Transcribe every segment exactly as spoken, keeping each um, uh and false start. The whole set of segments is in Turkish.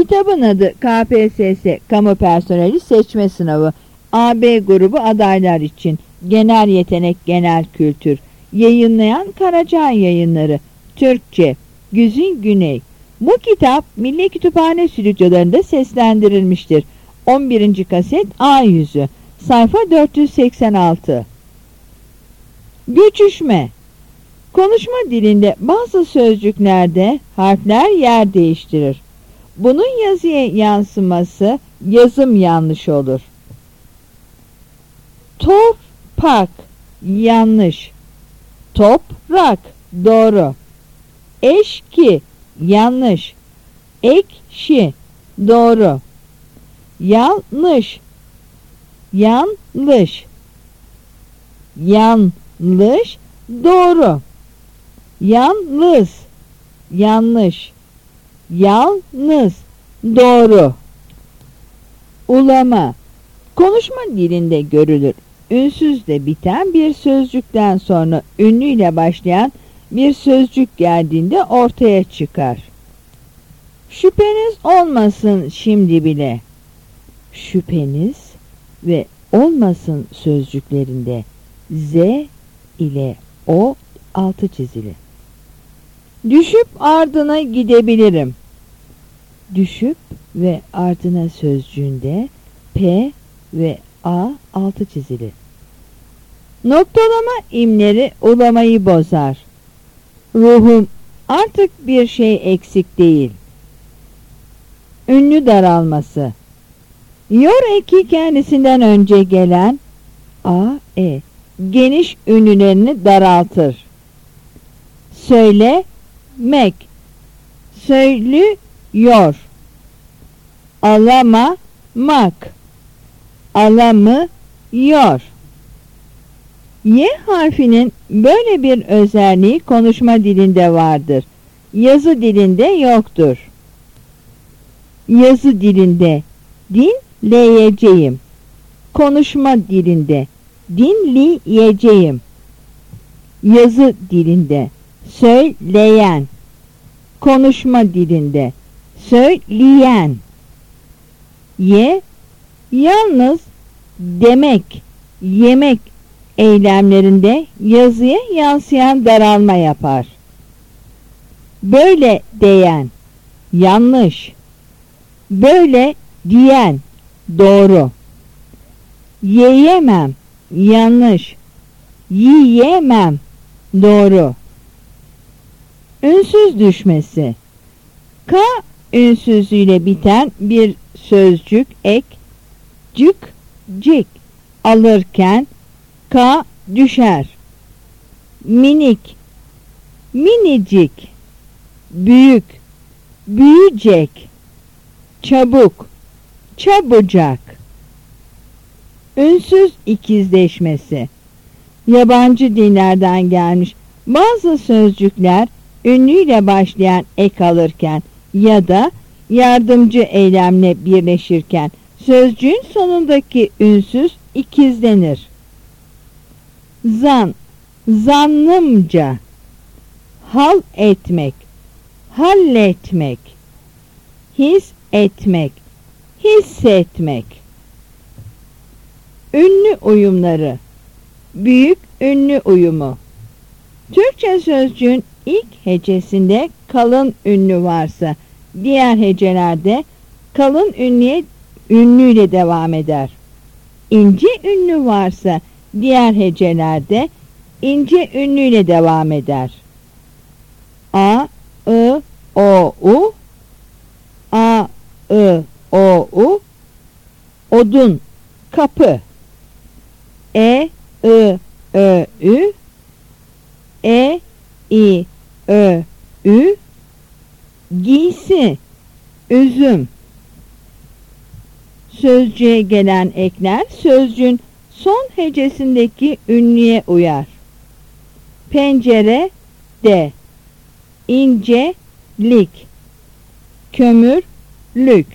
Kitabın adı K P S S Kamu Personeli Seçme Sınavı. A B grubu adaylar için. Genel yetenek, genel kültür. Yayınlayan Karacan Yayınları. Türkçe. Güzin Güney. Bu kitap Milli Kütüphane stüdyolarında seslendirilmiştir. on birinci kaset A yüzü. Sayfa dört yüz seksen altı. Göçüşme. Konuşma dilinde bazı sözcüklerde harfler yer değiştirir. Bunun yazıya yansıması yazım yanlış olur. Toprak yanlış. Toprak doğru. Eşki yanlış. Ekşi doğru. Yanlış. Yanlış. Yanlış doğru. Yalnız yanlış. Yalnız doğru. Ulama. Konuşma dilinde görülür. Ünsüzle biten bir sözcükten sonra ünlüyle başlayan bir sözcük geldiğinde ortaya çıkar. Şüpheniz olmasın şimdi bile. Şüpheniz ve olmasın sözcüklerinde Z ile O altı çizili. Düşüp ardına gidebilirim. Düşüp ve ardına sözcüğünde P ve A altı çizili. Noktalama imleri ulamayı bozar. Ruhum artık bir şey eksik değil. Ünlü daralması. Yor eki kendisinden önce gelen A, E geniş ünlülerini daraltır. Söylemek. Söylüyor. Alamamak. Alamıyor. Y harfinin böyle bir özelliği konuşma dilinde vardır. Yazı dilinde yoktur. Yazı dilinde dinleyeceğim. Konuşma dilinde dinleyeceğim. Yazı dilinde söyleyen. Konuşma dilinde söyleyen. Ye yalnız demek, yemek eylemlerinde yazıya yansıyan daralma yapar. Böyle diyen yanlış. Böyle diyen doğru. Yiyemem yanlış. Yiyemem doğru. Ünsüz düşmesi. K ünsüzüyle biten bir sözcük ek cık cik alırken K düşer. Minik, minicik, büyük, büyüyecek, çabuk, çabucak. Ünsüz ikizleşmesi. Yabancı dillerden gelmiş bazı sözcükler ünlüyle başlayan ek alırken ya da yardımcı eylemle birleşirken sözcüğün sonundaki ünsüz ikizlenir. Zan, zannımca. Hal etmek, halletmek. His etmek, hissetmek. Ünlü uyumları. Büyük ünlü uyumu. Türkçe sözcüğün ilk hecesinde kalın ünlü varsa diğer hecelerde kalın ünlüye ünlüyle devam eder. İnce ünlü varsa diğer hecelerde ince ünlüyle devam eder. A, I, O, U, A, I, O, U, odun, kapı. E, I, Ö, Ü, E, I, Ö, Ü, giysi, üzüm. Sözcüğe gelen ekler sözcüğün son hecesindeki ünlüye uyar. Pencere de, incelik, kömürlük.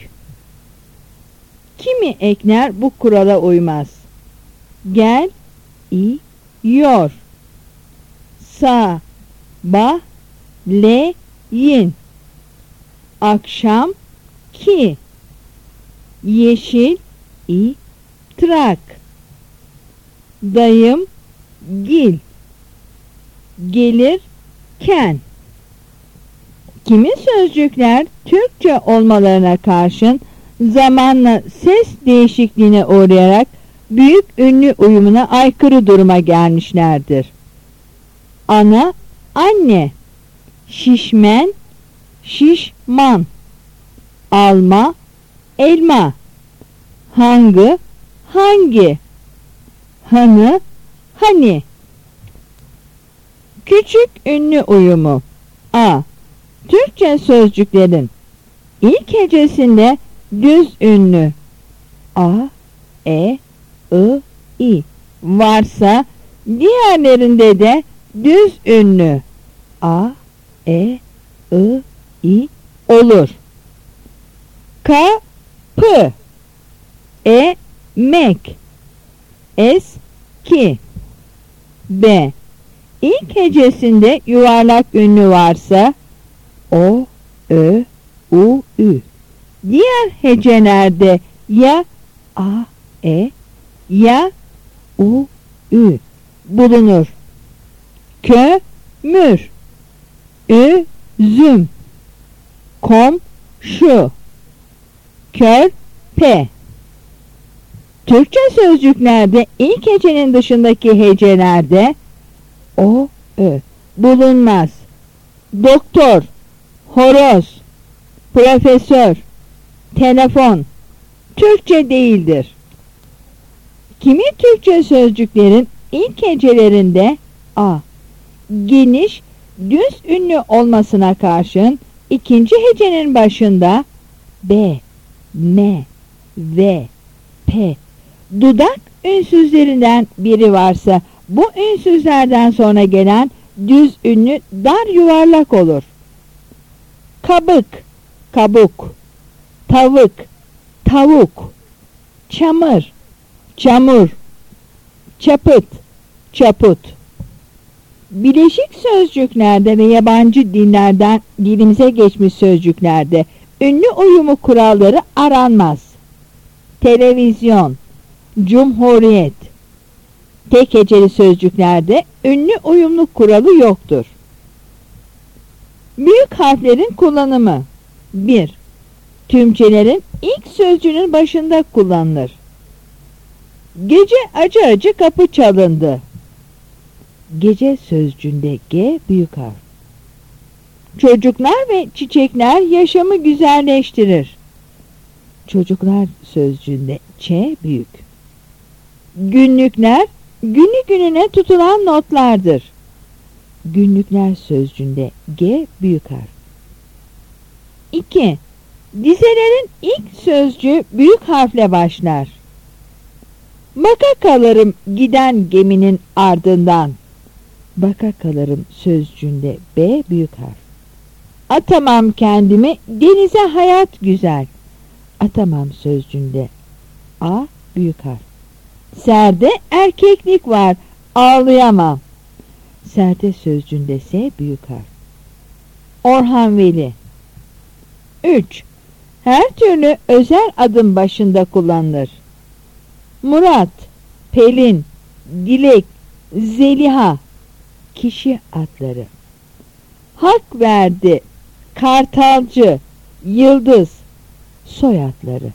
Kimi ekler bu kurala uymaz. Gel, i, yor. Sa, ba, le, yin. Akşam ki, yeşil, i, trak, dayım, gil, gelir, ken. Kimi sözcükler Türkçe olmalarına karşın zamanla ses değişikliğine uğrayarak büyük ünlü uyumuna aykırı duruma gelmişlerdir. Ana, anne, şişmen, şişman, alma, elma, hangı, hangi, hanı, hani. Küçük ünlü uyumu. A. Türkçe sözcüklerin ilk hecesinde düz ünlü a, e, I, i varsa diğerlerinde de düz ünlü a, e, I, i olur. K, p, e, mek, es, ki. B. İlk hecesinde yuvarlak ünlü varsa o, ö, u, ü. Diğer hecelerde ya a, e, ya u, ü bulunur. Kö, mür, ü, züm, kom, şu, kör, pe. Türkçe sözcüklerde ilk hecenin dışındaki hecelerde o, ö bulunmaz. Doktor, horoz, profesör, telefon Türkçe değildir. Kimi Türkçe sözcüklerin ilk hecelerinde a, geniş, düz ünlü olmasına karşın ikinci hecenin başında b, m, v, p dudak ünsüzlerinden biri varsa bu ünsüzlerden sonra gelen düz ünlü dar yuvarlak olur. Kabık, kabuk, tavuk, tavuk, çamur, çamur, çapıt, çaput. Bileşik sözcüklerde ve yabancı dillerden dilimize geçmiş sözcüklerde ünlü uyumu kuralları aranmaz. Televizyon, cumhuriyet. Tek heceli sözcüklerde ünlü uyumluk kuralı yoktur. Büyük harflerin kullanımı. bir. Tümcelerin ilk sözcüğünün başında kullanılır. Gece acı acı kapı çalındı. Gece sözcüğünde G büyük harf. Çocuklar ve çiçekler yaşamı güzelleştirir. Çocuklar sözcüğünde Ç büyük. Günlükler günü gününe tutulan notlardır. Günlükler sözcüğünde G büyük harf. iki. Dizelerin ilk sözcüğü büyük harfle başlar. Baka kalırım giden geminin ardından. Baka kalırım sözcüğünde B büyük harf. Atamam kendimi denize hayat güzel. Atamam sözcüğünde A büyük harf. Serde erkeklik var ağlayamam. Serde sözcüğünde S büyük harf. Orhan Veli. üç. Her türlü özel adım başında kullanılır. Murat, Pelin, Dilek, Zeliha kişi adları. Hak verdi, Kartalcı, Yıldız soyadları.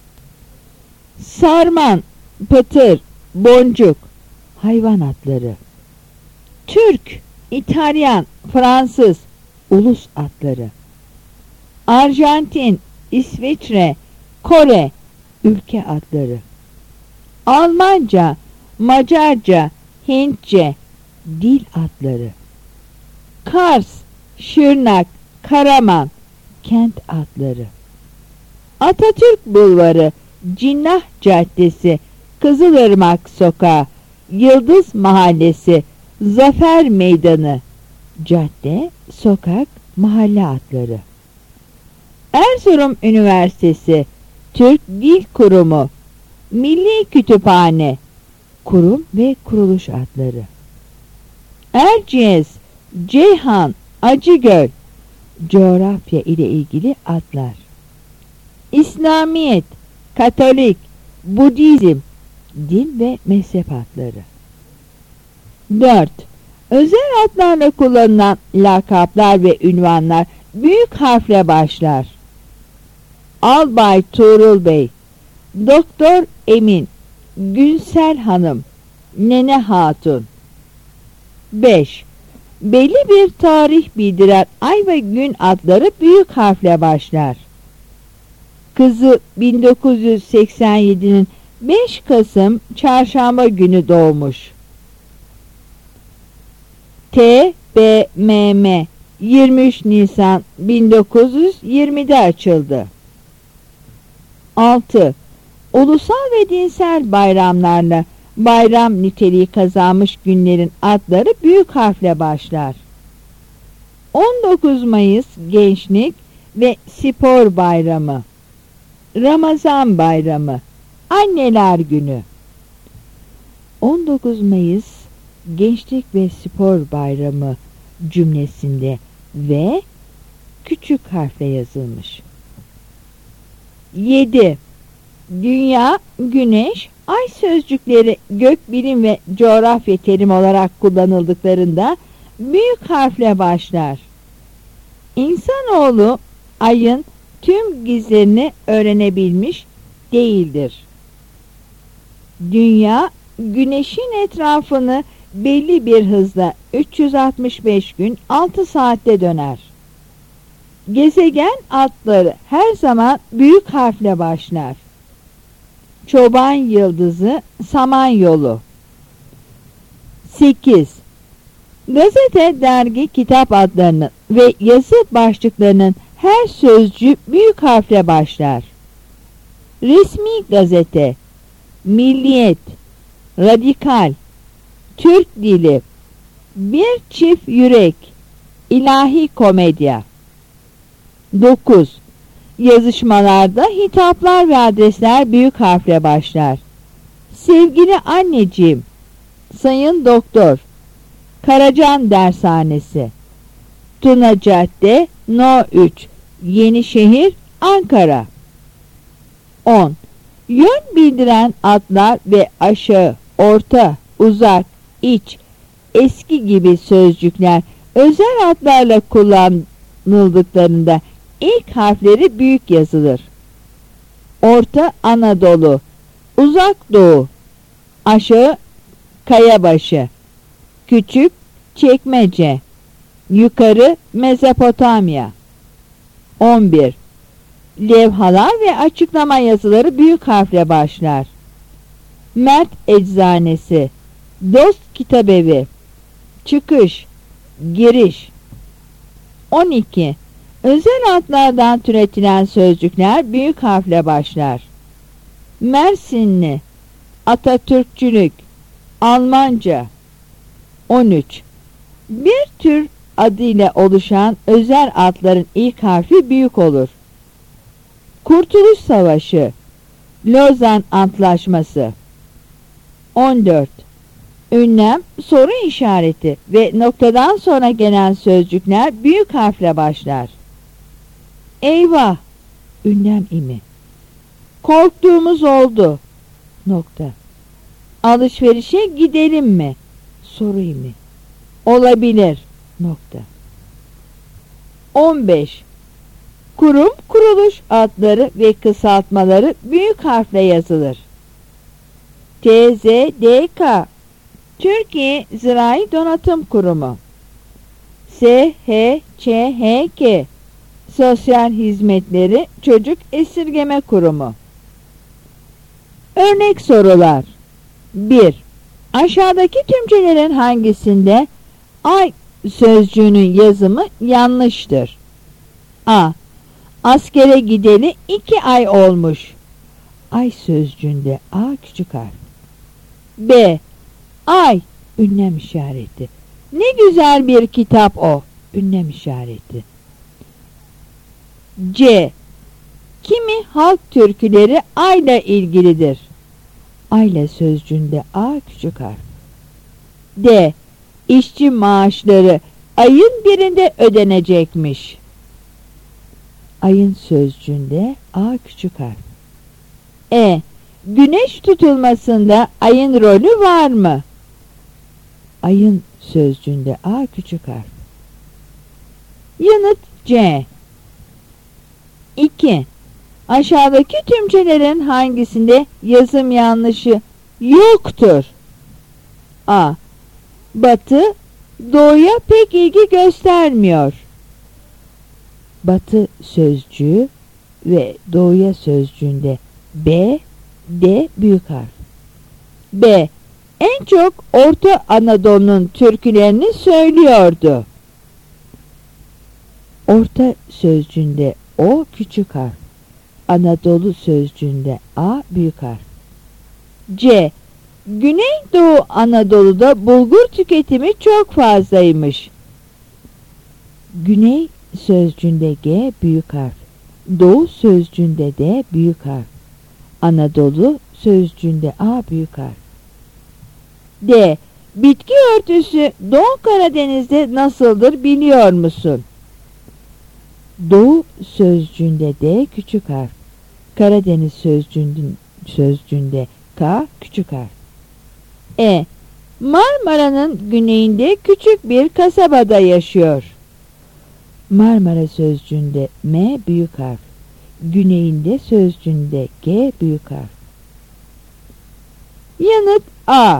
Sarman, Pıtır, Boncuk hayvan adları. Türk, İtalyan, Fransız ulus adları. Arjantin, İsviçre, Kore ülke adları. Almanca, Macarca, Hintçe dil adları. Kars, Şırnak, Karaman kent adları. Atatürk Bulvarı, Cinnah Caddesi, Kızılırmak Sokağı, Yıldız Mahallesi, Zafer Meydanı cadde, sokak, mahalle adları. Erzurum Üniversitesi, Türk Dil Kurumu, Milli Kütüphane, kurum ve kuruluş adları. Erciyes, Ceyhan, Acıgöl, coğrafya ile ilgili adlar. İslamiyet, Katolik, Budizm, din ve mezhep adları. dört. Özel adlarla kullanılan lakaplar ve ünvanlar büyük harfle başlar. Albay Tuğrul Bey, Doktor Emin, Günsel Hanım, Nene Hatun. beş. Belli bir tarih bildiren ay ve gün adları büyük harfle başlar. Kızı bin dokuz yüz seksen yedi'nin beş Kasım Çarşamba günü doğmuş. T B M M yirmi üç Nisan bin dokuz yüz yirmi'de açıldı. altı. Ulusal ve dinsel bayramlarla bayram niteliği kazanmış günlerin adları büyük harfle başlar. on dokuz Mayıs Gençlik ve Spor Bayramı, Ramazan Bayramı, Anneler Günü. on dokuz Mayıs Gençlik ve Spor Bayramı cümlesinde ve küçük harfle yazılmış. yedi. Dünya, Güneş, Ay sözcükleri gökbilim ve coğrafya terim olarak kullanıldıklarında büyük harfle başlar. İnsanoğlu Ay'ın tüm gizlerini öğrenebilmiş değildir. Dünya, Güneş'in etrafını belli bir hızla üç yüz altmış beş gün altı saatte döner. Gezegen adları her zaman büyük harfle başlar. Çoban Yıldızı, Samanyolu. sekiz. Gazete, dergi, kitap adlarının ve yazı başlıklarının her sözcüğü büyük harfle başlar. Resmi gazete, Milliyet, Radikal, Türk Dili, Bir Çift Yürek, İlahi Komedya. dokuz. Yazışmalarda hitaplar ve adresler büyük harfle başlar. Sevgili anneciğim, Sayın Doktor, Karacan Dershanesi, Tuna Cadde, No üç, Yenişehir, Ankara. on. Yön bildiren adlar ve aşağı, orta, uzak, iç, eski gibi sözcükler özel adlarla kullanıldıklarında ilk harfleri büyük yazılır. Orta Anadolu, Uzak Doğu, aşağı Kayabaşı, küçük Çekmece, yukarı Mezopotamya. on bir. Levhalar ve açıklama yazıları büyük harfle başlar. Mert Eczanesi, Dost Kitabevi, çıkış, giriş. on iki. Özel adlardan türetilen sözcükler büyük harfle başlar. Mersinli, Atatürkçülük, Almanca. on üç. Bir tür adıyla oluşan özel adların ilk harfi büyük olur. Kurtuluş Savaşı, Lozan Antlaşması. on dört. Ünlem, soru işareti ve noktadan sonra gelen sözcükler büyük harfle başlar. Eyvah, ünlem imi. Korktuğumuz oldu. Nokta. Alışverişe gidelim mi? Soru imi. Olabilir. Nokta. on beş. Kurum, kuruluş adları ve kısaltmaları büyük harfle yazılır. T Z D K, Türkiye Zirai Donatım Kurumu. S H Ç H K, Sosyal Hizmetleri Çocuk Esirgeme Kurumu. Örnek sorular. bir. Aşağıdaki tümcelerin hangisinde ay sözcüğünün yazımı yanlıştır? A. Askere gideli iki ay olmuş. Ay sözcüğünde A küçük harf. B. Ay, ünlem işareti. Ne güzel bir kitap o, ünlem işareti. C. Kimi halk türküleri ayla ilgilidir. Ayla sözcüğünde A küçük harf. D. İşçi maaşları ayın birinde ödenecekmiş. Ayın sözcüğünde A küçük harf. E. Güneş tutulmasında ayın rolü var mı? Ayın sözcüğünde A küçük harf. Yanıt C. iki. Aşağıdaki tümcelerin hangisinde yazım yanlışı yoktur? A. Batı doğuya pek ilgi göstermiyor. Batı sözcüğü ve doğuya sözcüğünde B, D büyük harf. B. En çok Orta Anadolu'nun türkülerini söylüyordu. Orta sözcüğünde O küçük harf. Anadolu sözcüğünde A büyük harf. C. Güneydoğu Anadolu'da bulgur tüketimi çok fazlaymış. Güney sözcüğünde G büyük harf. Doğu sözcüğünde D büyük harf. Anadolu sözcüğünde A büyük harf. D. Bitki örtüsü Doğu Karadeniz'de nasıldır biliyor musun? Doğu sözcüğünde D küçük harf. Karadeniz sözcüğünde, sözcüğünde K küçük harf. E. Marmara'nın güneyinde küçük bir kasabada yaşıyor. Marmara sözcüğünde M büyük harf. Güneyinde sözcüğünde G büyük harf. Yanıt A.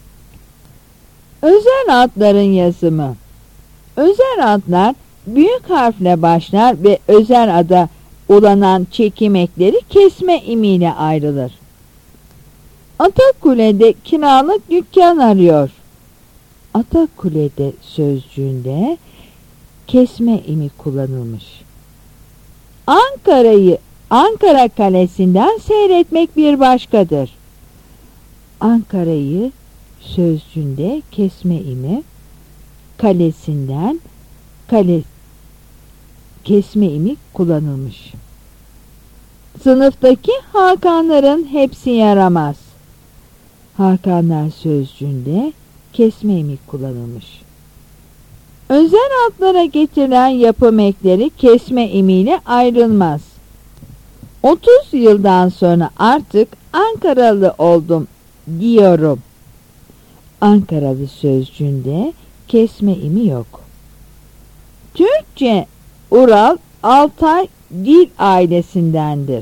Özel adların yazımı. Özel adlar büyük harfle başlar ve özel ada ulanan çekim ekleri kesme imiyle ayrılır. Atakule'de kiralık dükkan arıyor. Atakule'de sözcüğünde kesme imi kullanılmış. Ankara'yı Ankara Kalesi'nden seyretmek bir başkadır. Ankara'yı sözcüğünde kesme imi, kalesinden kale kesme imi kullanılmış. Sınıftaki Hakanların hepsi yaramaz. Hakanlar sözcüğünde kesme imi kullanılmış. Özel adlara getirilen yapım ekleri kesme imiyle ayrılmaz. otuz yıldan sonra artık Ankaralı oldum diyorum. Ankaralı sözcüğünde kesme imi yok. Türkçe Ural Altay dil ailesindendir.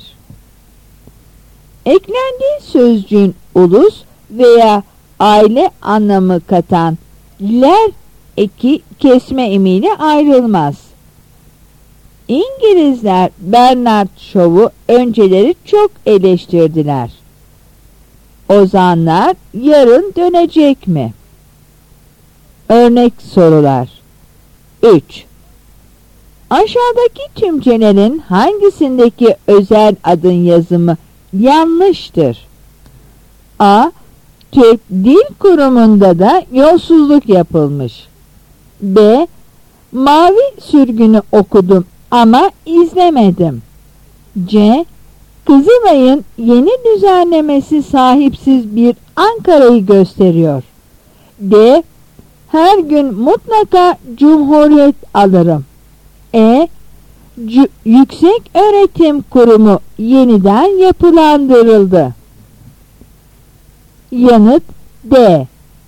Eklendiği sözcüğün ulus veya aile anlamı katan ler eki kesme imiyle ayrılmaz. İngilizler Bernard Shaw'u önceleri çok eleştirdiler. Ozanlar yarın dönecek mi? Örnek sorular. üç. Aşağıdaki tümcelerin hangisindeki özel adın yazımı yanlıştır? A. Türk Dil Kurumu'nda da yolsuzluk yapılmış. B. Mavi Sürgünü okudum ama izlemedim. C. Kızılay'ın yeni düzenlemesi sahipsiz bir Ankara'yı gösteriyor. D. Her gün mutlaka Cumhuriyet alırım. E. C- Yüksek Öğretim Kurumu yeniden yapılandırıldı. Yanıt D.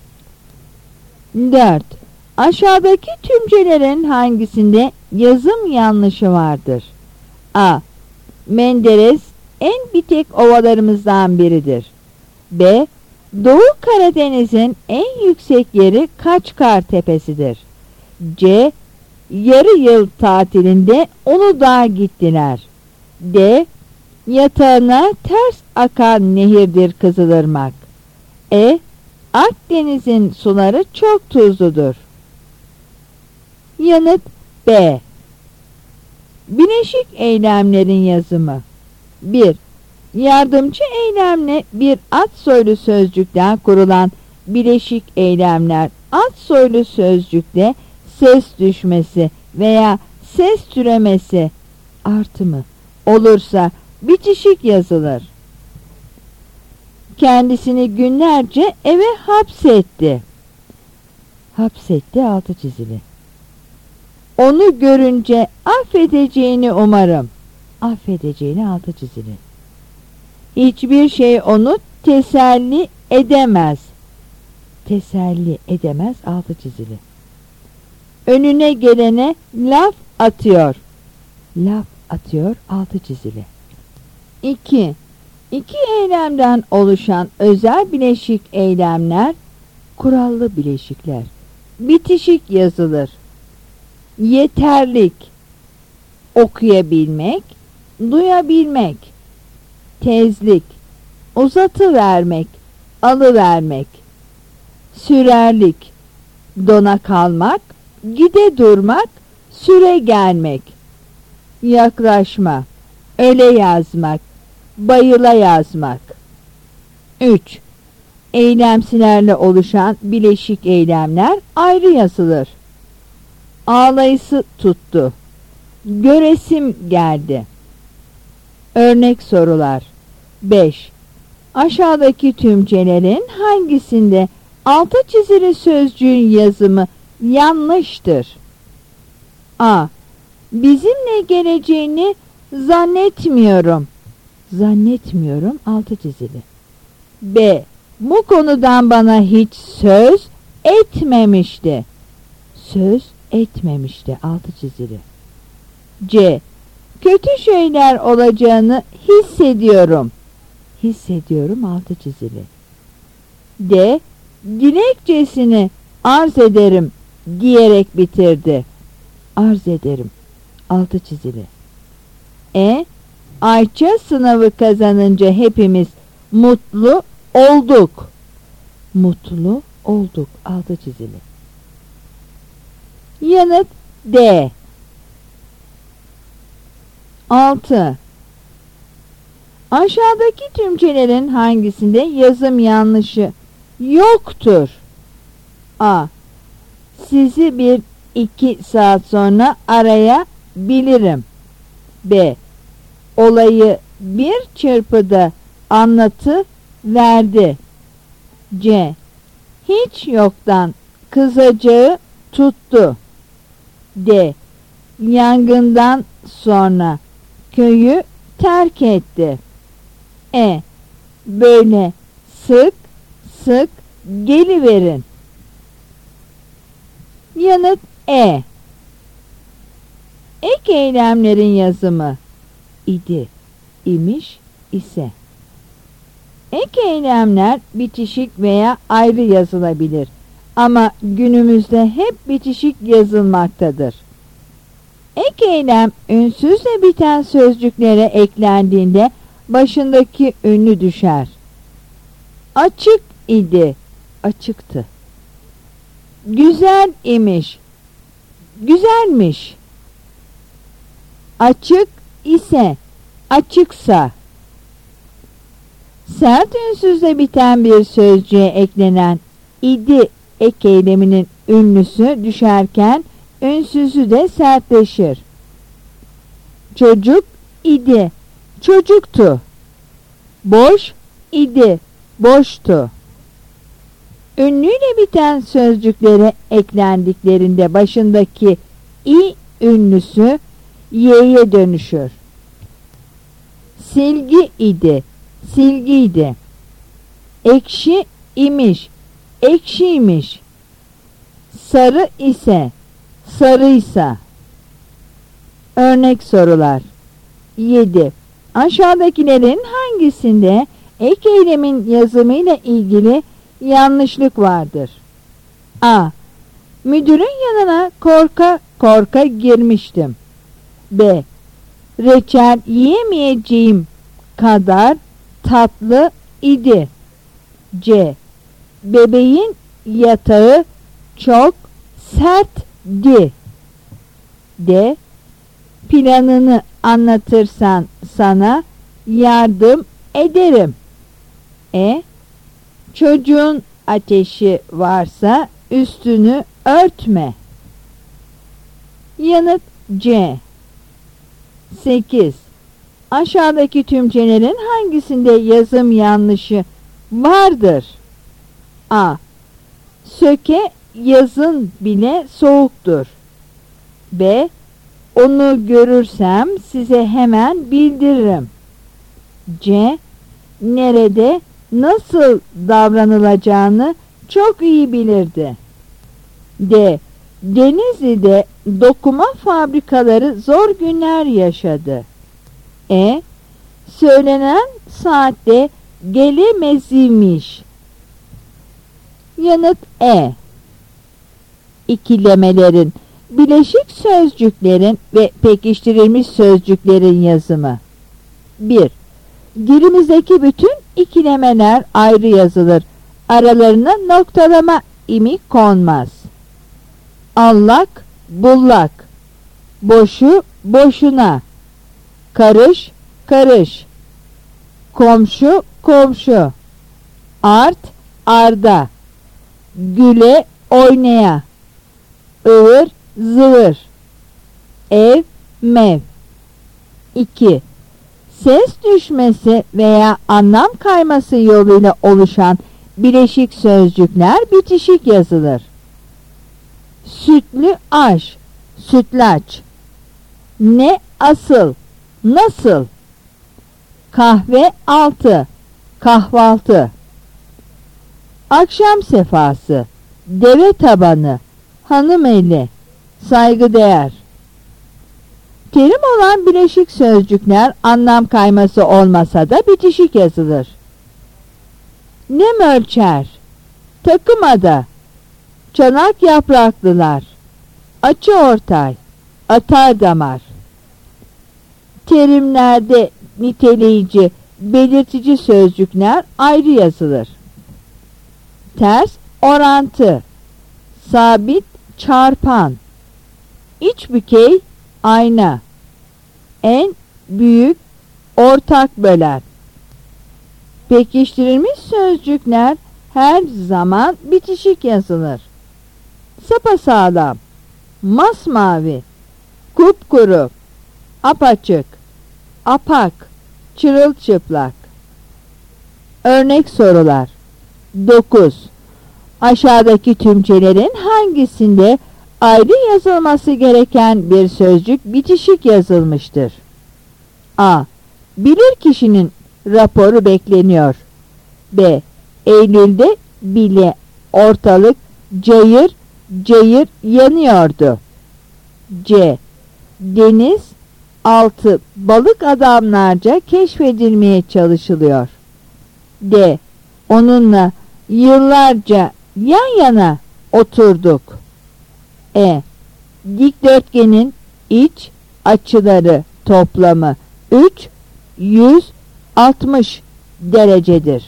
dört. Aşağıdaki tümcelerin hangisinde yazım yanlışı vardır? A. Menderes en bitek ovalarımızdan biridir. B. Doğu Karadeniz'in en yüksek yeri Kaçkar Tepesi'dir. C. Yarı yıl tatilinde Uludağ'a gittiler. D. Yatağına ters akan nehirdir Kızılırmak. E. Akdeniz'in suları çok tuzludur. Yanıt B. Bileşik eylemlerin yazımı. bir. Yardımcı eylemle bir ad soylu sözcükten kurulan bileşik eylemler ad soylu sözcükte ses düşmesi veya ses türemesi artımı olursa bitişik yazılır. Kendisini günlerce eve hapsetti. Hapsetti altı çizili. Onu görünce affedeceğini umarım. affedeceğini altı çizili. Hiçbir şey onu teselli edemez. Teselli edemez altı çizili. Önüne gelene laf atıyor. Laf atıyor altı çizili. iki. İki eylemden oluşan özel bileşik eylemler kurallı bileşikler. Bitişik yazılır. Yeterlik, okuyabilmek, duyabilmek. Tezlik, uzatıvermek, alıvermek. Sürerlik, dona kalmak, gide durmak, süre gelmek. Yaklaşma, öle yazmak, bayıla yazmak. üç. Eylemsilerle oluşan bileşik eylemler ayrı yazılır. Ağlayısı tuttu. Göresim geldi. Örnek sorular. beş. Aşağıdaki tümcelerin hangisinde altı çizili sözcüğün yazımı yanlıştır? A. Bizimle geleceğini zannetmiyorum. Zannetmiyorum altı çizili. B. Bu konudan bana hiç söz etmemişti. Söz etmemişti altı çizili. C. Kötü şeyler olacağını hissediyorum. Hissediyorum altı çizili. D. Dilekçesini arz ederim diyerek bitirdi. Arz ederim altı çizili. E. Ayça sınavı kazanınca hepimiz mutlu olduk. Mutlu olduk altı çizili. Yanıt D. altı. Aşağıdaki tümcelerin hangisinde yazım yanlışı yoktur? A. Sizi bir iki saat sonra arayabilirim. B. Olayı bir çırpıda anlatıverdi. C. Hiç yoktan kızacağı tuttu. D. Yangından sonra köyü terk etti. E. Böyle sık sık geliverin. Yanıt E. Ek eylemlerin yazımı idi, imiş, ise. Ek eylemler bitişik veya ayrı yazılabilir ama günümüzde hep bitişik yazılmaktadır. Ek eylem ünsüzle biten sözcüklere eklendiğinde başındaki ünlü düşer. Açık idi, açıktı. Güzel imiş, güzelmiş. Açık ise, açıksa. Sert ünsüzle biten bir sözcüğe eklenen idi ek eyleminin ünlüsü düşerken ünsüzü de sertleşir. Çocuk idi, çocuktu. Boş idi, boştu. Ünlüyle biten sözcüklere eklendiklerinde başındaki i ünlüsü y'ye dönüşür. Silgi idi, silgiydi. Ekşi imiş, ekşiymiş. Sarı ise, sarıysa. Örnek sorular. yedi. Aşağıdakilerin hangisinde ek eylemin yazımıyla ilgili yanlışlık vardır? A. Müdürün yanına korka korka girmiştim. B. Reçel yiyemeyeceğim kadar tatlı idi. C. Bebeğin yatağı çok sertti. D. Planını anlatırsan sana yardım ederim. E. Çocuğun ateşi varsa üstünü örtme. Yanıt C. sekiz. Aşağıdaki tümcelerin hangisinde yazım yanlışı vardır? A. Söke yazın bile soğuktur. B. Onu görürsem size hemen bildiririm. C. Nerede, nasıl davranılacağını çok iyi bilirdi. D. Denizli'de dokuma fabrikaları zor günler yaşadı. E. Söylenen saatte gelemezmiş. Yanıt E. İkilemelerin, bileşik sözcüklerin ve pekiştirilmiş sözcüklerin yazımı. bir. Dilimizdeki bütün ikilemeler ayrı yazılır. Aralarına noktalama imi konmaz. Allak, bullak. Boşu, boşuna. Karış, karış. Komşu, komşu. Art, arda. Güle, oynaya. Ivır, zıvır. Ev, mev. iki. Ses düşmesi veya anlam kayması yoluyla oluşan bileşik sözcükler bitişik yazılır. Sütlü aş, sütlaç. Ne asıl, nasıl. Kahve altı, kahvaltı. Akşam sefası, deve tabanı, hanım eli, saygıdeğer. Terim olan bileşik sözcükler anlam kayması olmasa da bitişik yazılır. Nem ölçer, takımada, çanak yapraklılar, açı ortay, atar damar. Terimlerde niteleyici, belirtici sözcükler ayrı yazılır. Ters, orantı, sabit, çarpan, iç bükey, ayna, en büyük, ortak bölen. Pekiştirilmiş sözcükler her zaman bitişik yazılır. Sapasağlam, masmavi, kupkuru, apaçık, apak, çırılçıplak. Örnek sorular. dokuz. Aşağıdaki tümcelerin hangisinde ayrı yazılması gereken bir sözcük bitişik yazılmıştır? A. Bilir kişinin raporu bekleniyor. B. Eylül'de bile ortalık cayır cayır yanıyordu. C. Deniz altı balık adamlarca keşfedilmeye çalışılıyor. D. Onunla yıllarca yan yana oturduk. E. Dikdörtgenin iç açıları toplamı üç yüz altmış derecedir.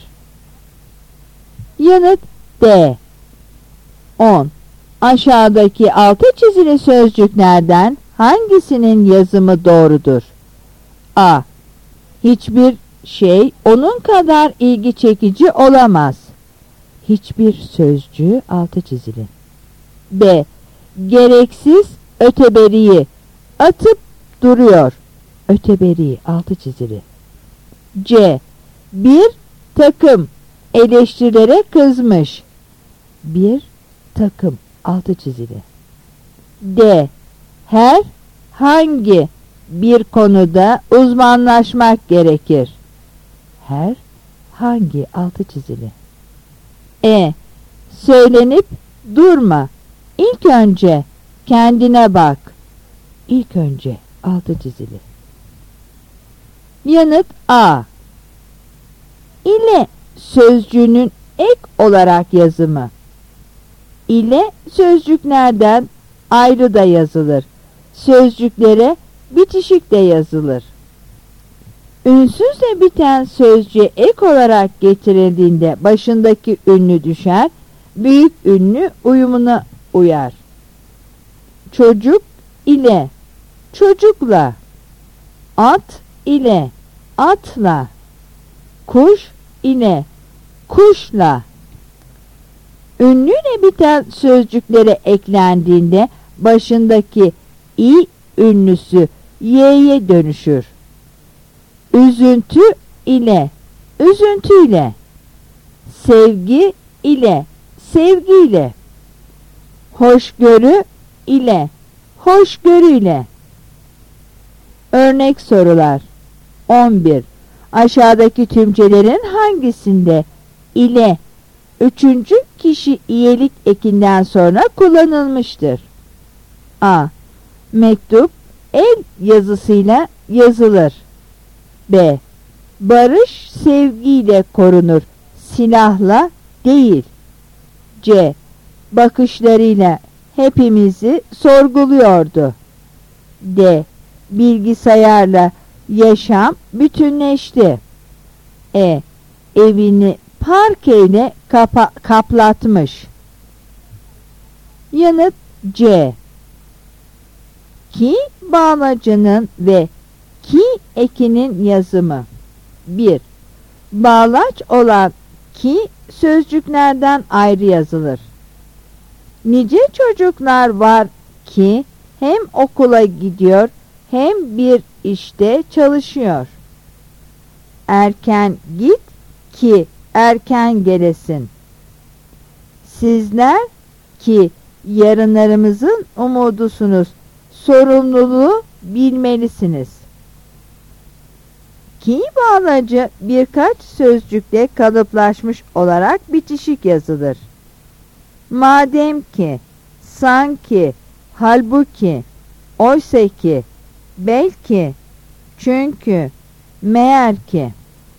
Yanıt D. on. Aşağıdaki altı çizili sözcüklerden hangisinin yazımı doğrudur? A. Hiçbir şey onun kadar ilgi çekici olamaz. Hiçbir sözcüğü altı çizili. B. Gereksiz öteberiyi atıp duruyor. Öteberiyi altı çizili. C. Bir takım eleştirilere kızmış. Bir takım altı çizili. D. Her hangi bir konuda uzmanlaşmak gerekir. Her hangi altı çizili. E. Söylenip durma. İlk önce kendine bak. İlk önce altı çizili. Yanıt A. İle sözcüğünün ek olarak yazımı. İle sözcüklerden ayrı da yazılır. Sözcüklere bitişik de yazılır. Ünsüzle biten sözcüğe ek olarak getirildiğinde başındaki ünlü düşer, büyük ünlü uyumuna uyar. Çocuk ile, çocukla. At ile, atla. Kuş ile, kuşla. Ünlüyle biten sözcüklere eklendiğinde başındaki i ünlüsü y'ye dönüşür. Üzüntü ile, üzüntüyle. Sevgi ile, sevgiyle. Hoşgörü ile, hoşgörüyle. Örnek sorular. on bir. Aşağıdaki tümcelerin hangisinde ile üçüncü kişi iyelik ekinden sonra kullanılmıştır? A. Mektup el yazısıyla yazılır. B. Barış sevgiyle korunur, silahla değil. C. Bakışlarıyla hepimizi sorguluyordu. D. Bilgisayarla yaşam bütünleşti. E. Evini parkeyle kapa kaplatmış. Yanıt C. Ki bağlacının ve ki ekinin yazımı. bir. Bağlaç olan ki sözcüklerden ayrı yazılır. Nice çocuklar var ki hem okula gidiyor hem bir işte çalışıyor. Erken git ki erken gelesin. Sizler ki yarınlarımızın umudusunuz, sorumluluğu bilmelisiniz. Ki bağlacı birkaç sözcükle kalıplaşmış olarak bitişik yazılır. Madem ki, sanki, halbuki, oysa ki, belki, çünkü, meğer ki.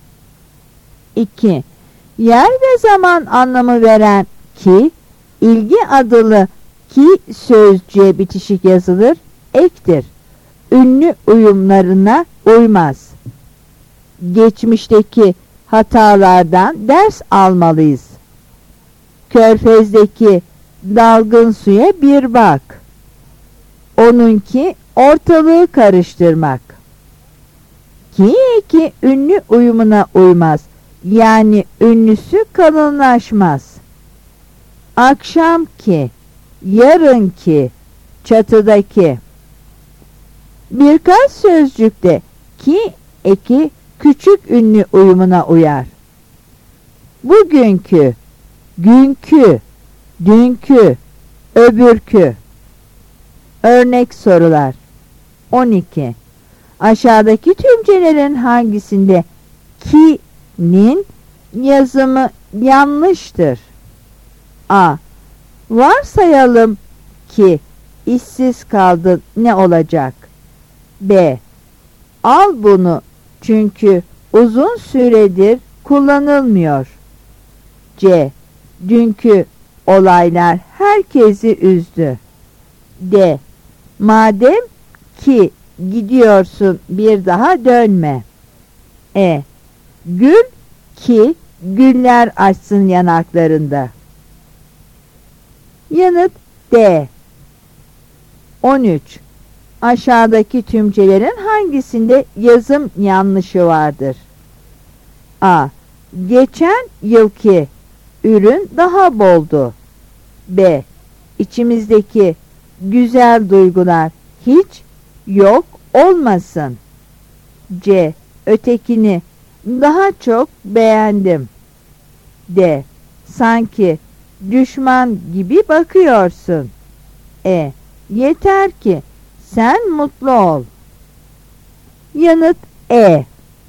iki. Yer ve zaman anlamı veren ki, ilgi adılı ki sözcüğe bitişik yazılır, ektir. Ünlü uyumlarına uymaz. Geçmişteki hatalardan ders almalıyız. Körfezdeki dalgın suya bir bak. Onunki ortalığı karıştırmak. Ki eki ünlü uyumuna uymaz. Yani ünlüsü kalınlaşmaz. Akşamki, yarınki, çatıdaki. Birkaç sözcükte ki eki küçük ünlü uyumuna uyar. Bugünkü, günkü, dünkü, öbürkü. Örnek sorular. on iki. Aşağıdaki tümcelerin hangisinde ki'nin yazımı yanlıştır? A. Varsayalım ki işsiz kaldın, ne olacak? B. Al bunu çünkü uzun süredir kullanılmıyor. C. Dünkü olaylar herkesi üzdü. D. Madem ki gidiyorsun bir daha dönme. E. Gül ki güller açsın yanaklarında. Yanıt D. on üç. Aşağıdaki tümcelerin hangisinde yazım yanlışı vardır? A. Geçen yılki ürün daha boldu. B. İçimizdeki güzel duygular hiç yok olmasın. C. Ötekini daha çok beğendim. D. Sanki düşman gibi bakıyorsun. E. Yeter ki sen mutlu ol. Yanıt E.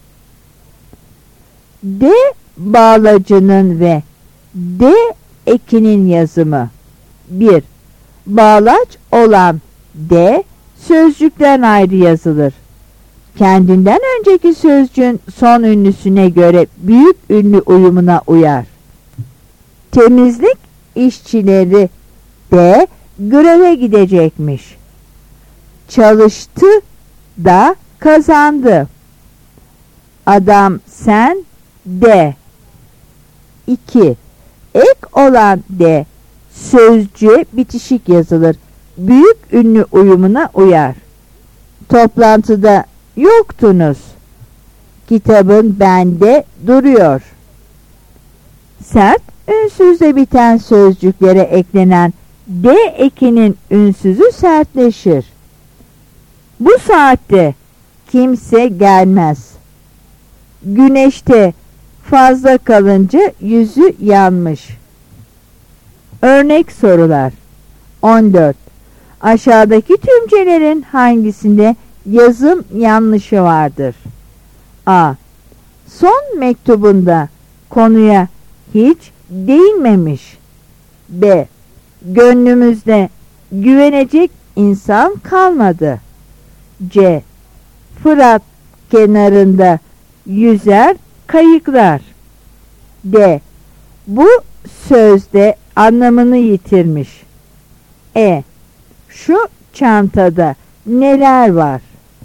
D bağlacının ve D ekinin yazımı. bir. Bağlaç olan D sözcükten ayrı yazılır. Kendinden önceki sözcüğün son ünlüsüne göre büyük ünlü uyumuna uyar. Temizlik işçileri de greve gidecekmiş. Çalıştı da kazandı. Adam sen de. iki. Ek olan de sözcüğe bitişik yazılır. Büyük ünlü uyumuna uyar. Toplantıda yoktunuz. Kitabın bende duruyor. Sert ünsüzle biten sözcüklere eklenen D ekinin ünsüzü sertleşir. Bu saatte kimse gelmez. Güneşte fazla kalınca yüzü yanmış. Örnek sorular. on dört. Aşağıdaki tümcelerin hangisinde yazım yanlışı vardır? A. Son mektubunda konuya hiç değinmemiş. B. Gönlümüzde güvenecek insan kalmadı. C. Fırat kenarında yüzer kayıklar. D. Bu sözde anlamını yitirmiş. E. Şu çantada neler var?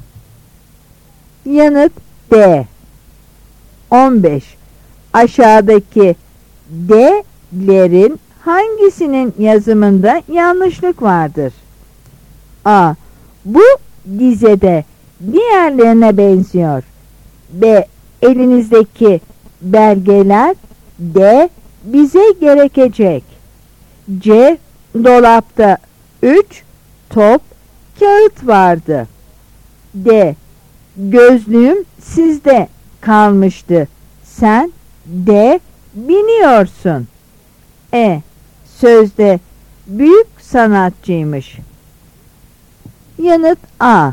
Yanıt D. on beş. Aşağıdaki D'lerin hangisinin yazımında yanlışlık vardır? A. Bu dizede diğerlerine benziyor. B. Elinizdeki belgeler. D. Bize gerekecek. C. Dolapta üç top kağıt vardı. D. Gözlüğüm sizde kalmıştı. Sen de biniyorsun. E. Sözde büyük sanatçıymış. Yanıt A.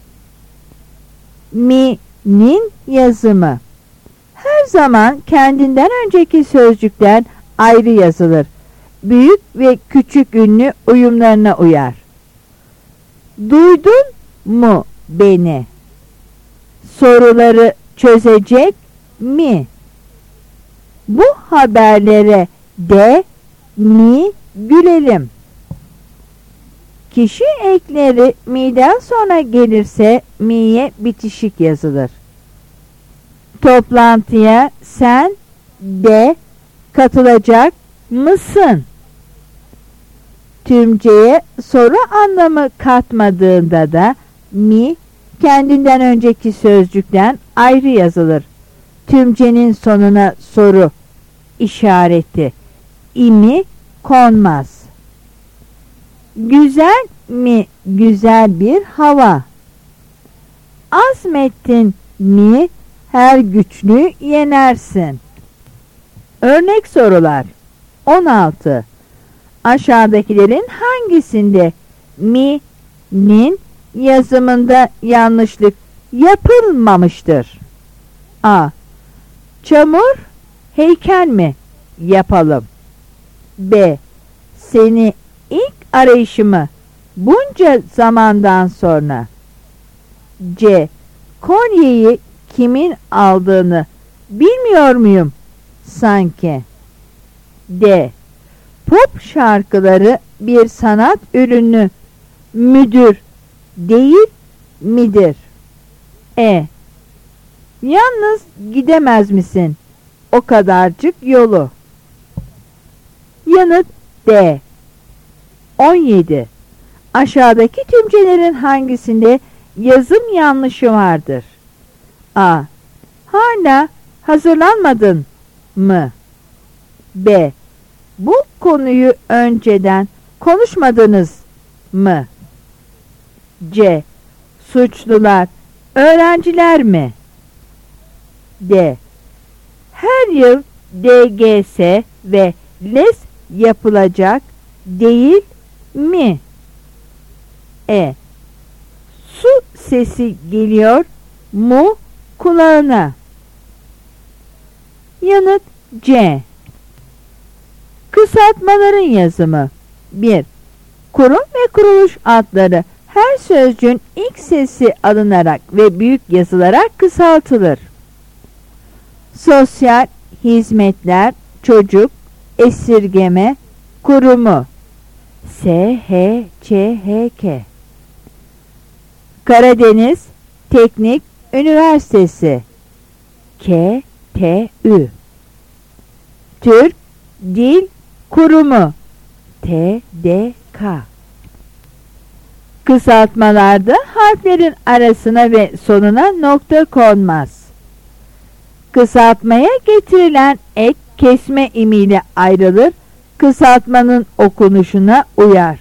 Mi'nin yazımı her zaman kendinden önceki sözcükten ayrı yazılır. Büyük ve küçük ünlü uyumlarına uyar. Duydun mu beni? Soruları çözecek mi? Bu haberlere de mi gülelim? Kişi ekleri mi'den sonra gelirse mi'ye bitişik yazılır. Toplantıya sen de katılacak mısın? Tümceye soru anlamı katmadığında da mi kendinden önceki sözcükten ayrı yazılır. Tümcenin sonuna soru işareti imi konmaz. Güzel mi güzel bir hava? Azmettin mi her güçlüğü yenersin. Örnek sorular. on altı. Aşağıdakilerin hangisinde mi'nin yazımında yanlışlık yapılmamıştır? A. Çamur heykel mi yapalım? B. Seni ilk arayışımı bunca zamandan sonra. C. Kolyeyi kimin aldığını bilmiyor muyum sanki? D. Pop şarkıları bir sanat ürünü müdür değil midir? E. Yalnız gidemez misin o kadarcık yolu? Yanıt D. on yedi. Aşağıdaki tümcelerin hangisinde yazım yanlışı vardır? A. Hala hazırlanmadın mı? B. Bu konuyu önceden konuşmadınız mı? C. Suçlular öğrenciler mi? D. Her yıl D G S ve LES yapılacak değil mi? E. Su sesi geliyor mu kulağına? Yanıt C. Kısaltmaların yazımı. bir. Kurum ve kuruluş adları her sözcüğün ilk sesi alınarak ve büyük yazılarak kısaltılır. Sosyal hizmetler, çocuk, esirgeme, kurumu. S H Ç H K. Karadeniz Teknik Üniversitesi. K T Ü. Türk Dil Kurumu. T D K. Kısaltmalarda harflerin arasına ve sonuna nokta konmaz. Kısaltmaya getirilen ek kesme imiyle ayrılır, kısaltmanın okunuşuna uyar.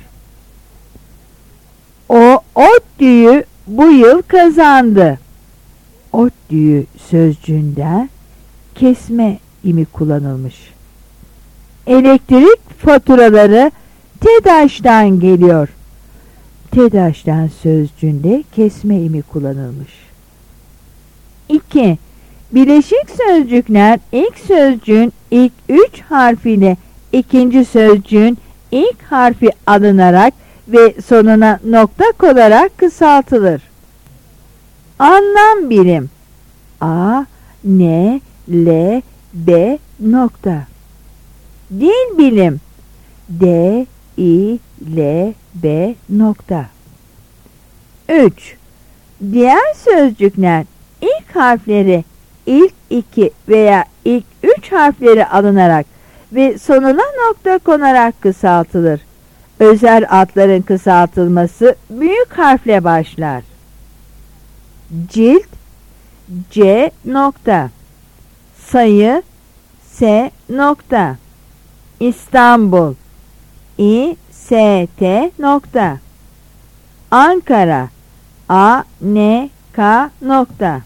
O ODTÜ'yü bu yıl kazandı. ODTÜ'yü sözcüğünde kesme imi kullanılmış. Elektrik faturaları TEDAŞ'tan geliyor. TEDAŞ'tan sözcüğünde kesme imi kullanılmış. iki. Bileşik sözcükler ilk sözcüğün ilk üç harfiyle ikinci sözcüğün ilk harfi alınarak ve sonuna nokta konularak kısaltılır. Anlam birim: A, N, L, B nokta. Dil bilim: D, I, L, B nokta. üç. Diğer sözcükler ilk harfleri ilk iki veya ilk üç harfleri alınarak ve sonuna nokta konarak kısaltılır. Özel adların kısaltılması büyük harfle başlar. Cilt: C nokta. Sayı: S nokta. İstanbul: İ S T nokta. Ankara: A N K nokta.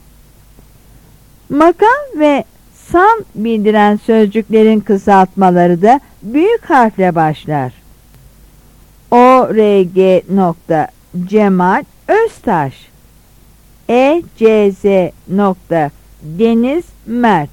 Makam ve san bildiren sözcüklerin kısaltmaları da büyük harfle başlar. O R G nokta Cemal Öztaş. E C Z nokta Deniz Mert.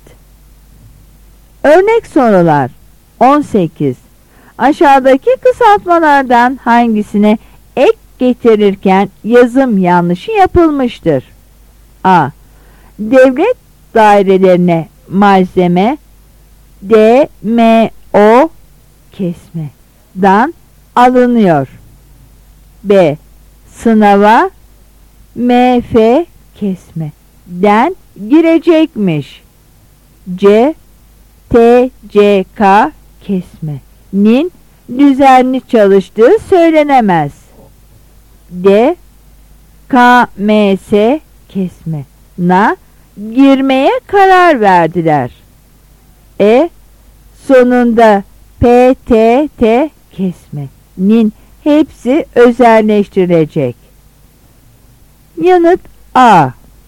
Örnek sorular: on sekiz. Aşağıdaki kısaltmalardan hangisine ek getirirken yazım yanlışı yapılmıştır? A. Devlet dairelerine malzeme D M O kesme dan alınıyor. B. Sınava M F kesme den girecekmiş. C. T C K kesme nin düzenli çalıştığı söylenemez. D. K M S kesme na girmeye karar verdiler. E. Sonunda P T T kesme nin hepsi özelleştirilecek. Yanıt A.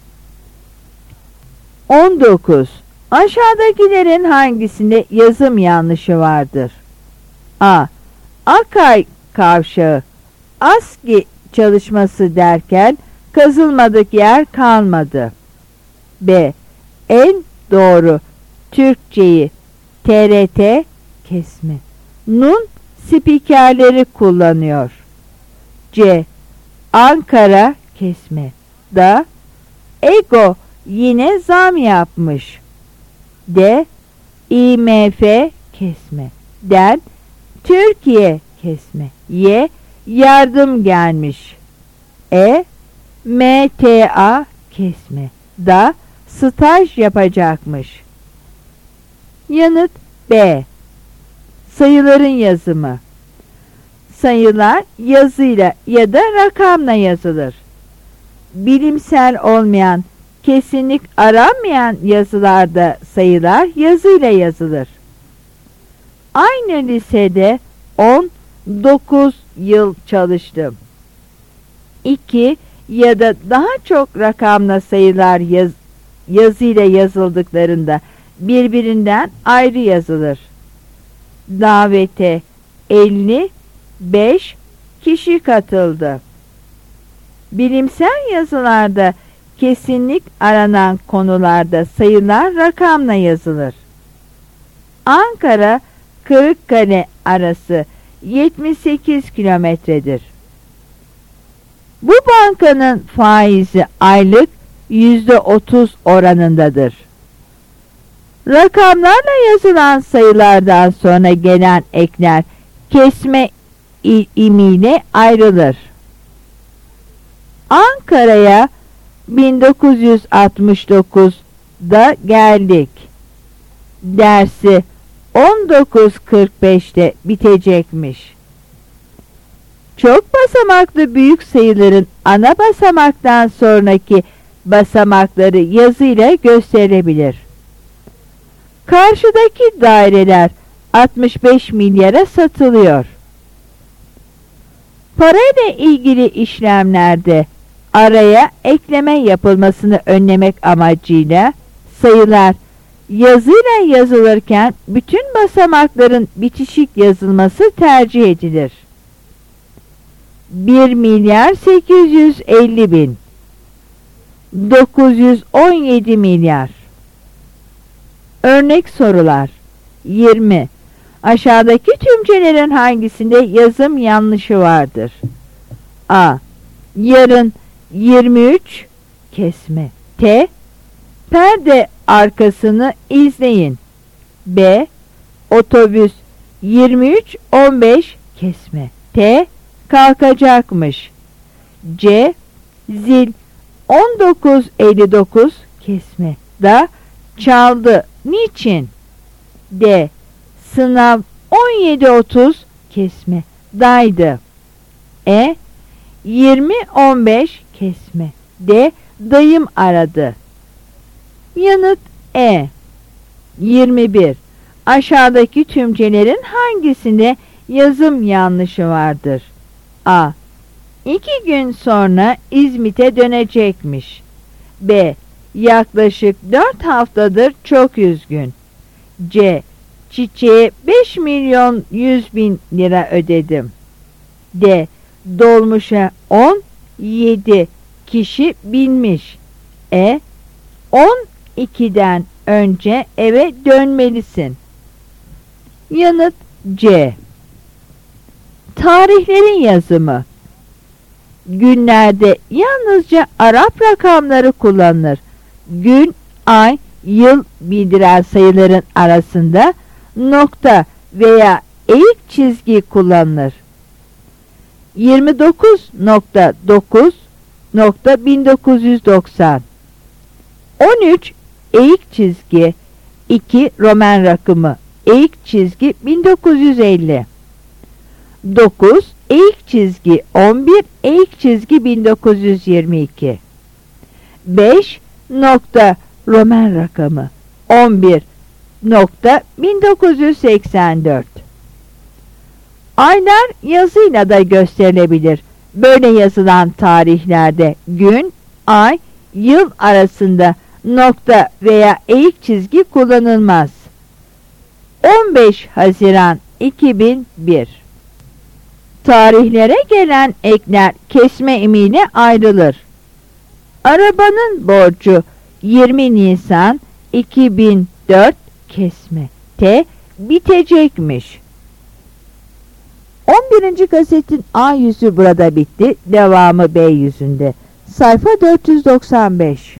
on dokuz. Aşağıdakilerin hangisinde yazım yanlışı vardır? A. Akay kavşağı ASCII çalışması derken kazılmadık yer kalmadı. B. En doğru Türkçeyi T R T kesme nun spikerleri kullanıyor. C. Ankara kesme da ego yine zam yapmış. D. I M F kesme den Türkiye kesme ye yardım gelmiş. E. M T A kesme da staj yapacakmış. Yanıt B. Sayıların yazımı. Sayılar yazıyla ya da rakamla yazılır. Bilimsel olmayan, kesinlik aranmayan yazılarda sayılar yazıyla yazılır. Aynı lisede on dokuz yıl çalıştım. iki ya da daha çok rakamla sayılar yaz, yazıyla yazıldıklarında birbirinden ayrı yazılır. Davete elli beş kişi katıldı. Bilimsel yazılarda kesinlik aranan konularda sayılar rakamla yazılır. Ankara Kırıkkale arası yetmiş sekiz kilometredir. Bu bankanın faizi aylık yüzde otuz oranındadır. Rakamlarla yazılan sayılardan sonra gelen ekler kesme imiyle ayrılır. Ankara'ya bin dokuz yüz altmış dokuzda geldik. Dersi on dokuz kırk beşte bitecekmiş. Çok basamaklı büyük sayıların ana basamaktan sonraki basamakları yazıyla gösterilebilir. Karşıdaki daireler altmış beş milyara satılıyor. Parayla ilgili işlemlerde araya ekleme yapılmasını önlemek amacıyla sayılar yazıyla yazılırken bütün basamakların bitişik yazılması tercih edilir. bir milyar sekiz yüz elli bin, dokuz yüz on yedi milyar. Örnek sorular. yirmi. Aşağıdaki tümcelerin hangisinde yazım yanlışı vardır? A. Yarın yirmi üç kesme T. Perde arkasını izleyin. B. Otobüs yirmi üç on beş kesme T kalkacakmış. C. Zil on dokuz elli dokuz kesme da çaldı. Niçin? D. Sınav on yedi otuz kesme daydı. E. yirmi on beş kesme D. Dayım aradı. Yanıt E. yirmi bir. Aşağıdaki tümcelerin hangisinde yazım yanlışı vardır? A. İki gün sonra İzmit'e dönecekmiş. B. Yaklaşık dört haftadır çok üzgün. C. Çiçeğe beş milyon yüz bin lira ödedim. D. Dolmuşa on yedi kişi binmiş. E. on ikiden önce eve dönmelisin. Yanıt C. Tarihlerin yazımı. Günlerde yalnızca Arap rakamları kullanılır. Gün, ay, yıl bildiren sayıların arasında nokta veya eğik çizgi kullanılır. yirmi dokuz nokta dokuz nokta bin dokuz yüz doksan, on üç eğik çizgi, iki Roman rakamı eğik çizgi bin dokuz yüz elli, dokuz eğik çizgi on bir eğik çizgi bin dokuz yüz yirmi iki, beş nokta Roman rakamı on bir nokta bin dokuz yüz seksen dört. Aylar yazıyla da gösterilebilir. Böyle yazılan tarihlerde gün, ay, yıl arasında nokta veya eğik çizgi kullanılmaz. on beş Haziran iki bin bir. Tarihlere gelen ekler kesme imiyle ayrılır. Arabanın borcu yirmi Nisan iki bin dört kesme T bitecekmiş. on birinci kasetin A yüzü burada bitti. Devamı B yüzünde. Sayfa dört yüz doksan beş.